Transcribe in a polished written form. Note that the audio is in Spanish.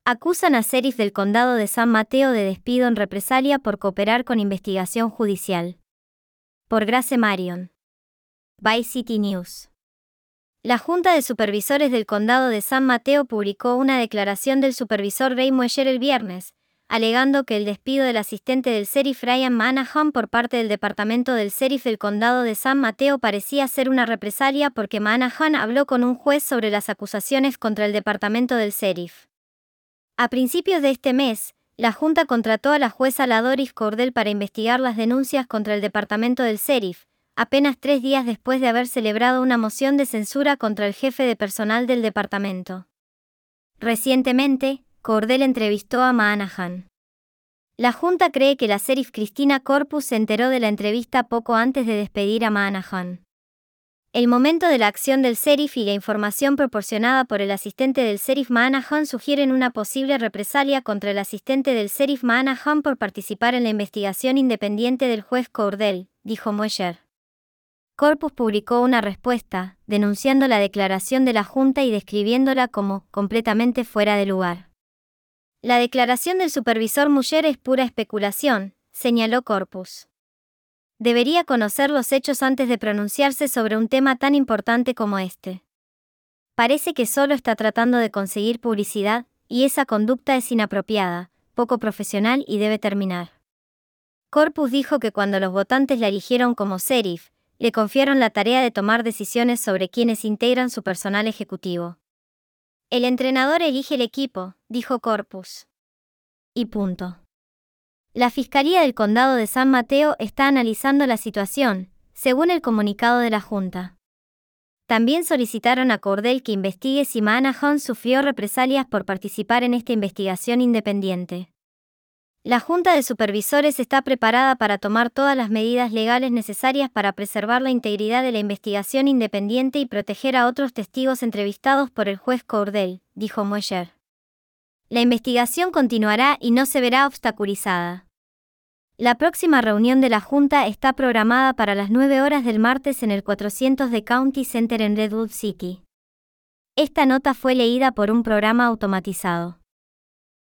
Acusan a sheriff del condado de San Mateo de despido en represalia por cooperar con investigación judicial. Por Grace Marion. Vice City News. La Junta de Supervisores del Condado de San Mateo publicó una declaración del supervisor Ray Moeller el viernes, alegando que el despido del asistente del sheriff Ryan Manahan por parte del departamento del sheriff del Condado de San Mateo parecía ser una represalia porque Manahan habló con un juez sobre las acusaciones contra el departamento del sheriff. A principios de este mes, la Junta contrató a la jueza Doris Cordell para investigar las denuncias contra el departamento del sheriff, apenas 3 días después de haber celebrado una moción de censura contra el jefe de personal del departamento. Recientemente, Cordell entrevistó a Manahan. La Junta cree que la sheriff Christina Corpus se enteró de la entrevista poco antes de despedir a Manahan. El momento de la acción del sheriff y la información proporcionada por el asistente del sheriff Manahan sugieren una posible represalia contra el asistente del sheriff Manahan por participar en la investigación independiente del juez Cordell, dijo Moeller. Corpus publicó una respuesta, denunciando la declaración de la Junta y describiéndola como completamente fuera de lugar. La declaración del supervisor Moeller es pura especulación, señaló Corpus. Debería conocer los hechos antes de pronunciarse sobre un tema tan importante como este. Parece que solo está tratando de conseguir publicidad, y esa conducta es inapropiada, poco profesional y debe terminar. Corpus dijo que cuando los votantes la eligieron como sheriff, le confiaron la tarea de tomar decisiones sobre quienes integran su personal ejecutivo. El entrenador elige el equipo, dijo Corpus. Y punto. La Fiscalía del Condado de San Mateo está analizando la situación, según el comunicado de la Junta. También solicitaron a Cordell que investigue si Manahan sufrió represalias por participar en esta investigación independiente. La Junta de Supervisores está preparada para tomar todas las medidas legales necesarias para preservar la integridad de la investigación independiente y proteger a otros testigos entrevistados por el juez Cordell, dijo Moeller. La investigación continuará y no se verá obstaculizada. La próxima reunión de la Junta está programada para las 9 horas del martes en el 400 de County Center en Redwood City. Esta nota fue leída por un programa automatizado.